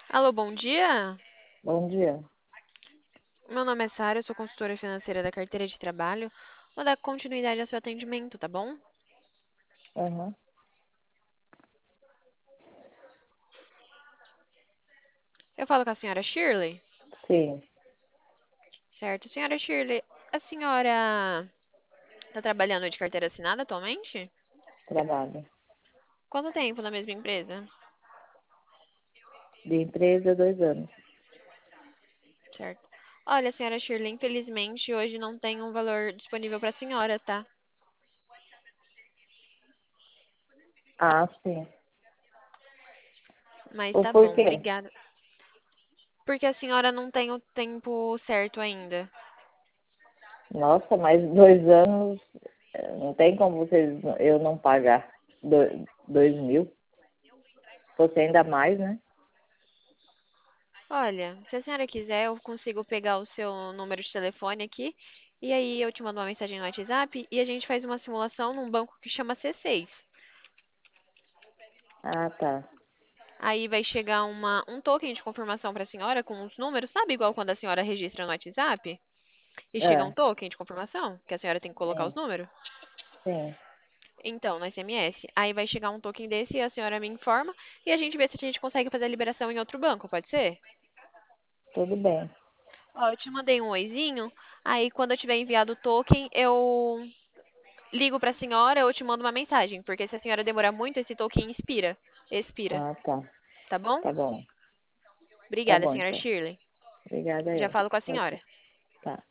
Alô, bom dia. Bom dia. Meu nome é Sara, eu sou consultora financeira da carteira de trabalho. Vou dar continuidade ao seu atendimento, tá bom? Aham. Eu falo com a senhora Shirley, Sim, certo? Senhora Shirley, a senhora está trabalhando de carteira assinada atualmente? trabalho. Quanto tempo na mesma empresa? De empresa, 2 anos. Certo. Olha, senhora Shirley, infelizmente hoje não tem um valor disponível para a senhora, tá? Ah, sim. Mas Ou tá por bom, quê? obrigada. Porque a senhora não tem o tempo certo ainda. Nossa, mas 2 anos, não tem como eu não pagar 2.000. Fosse ainda mais, né? Olha, se a senhora quiser, eu consigo pegar o seu número de telefone aqui e aí eu te mando uma mensagem no WhatsApp e a gente faz uma simulação num banco que chama C6. Ah, tá. Aí vai chegar um token de confirmação para a senhora com os números, sabe igual quando a senhora registra no WhatsApp e chega um É, token de confirmação que a senhora tem que colocar os sim, números? sim. Então, no SMS. Aí vai chegar um token desse e a senhora me informa e a gente vê se a gente consegue fazer a liberação em outro banco, pode ser? Tudo bem. Ó, eu te mandei um oizinho, aí quando eu tiver enviado o token, eu ligo para a senhora ou te mando uma mensagem, porque se a senhora demorar muito, esse token expira, Ah, tá. tá bom? Tá bom. Tá Obrigada, bom, senhora então. Shirley. Obrigada Já eu. falo com a Tchau, senhora. tchau. Tá.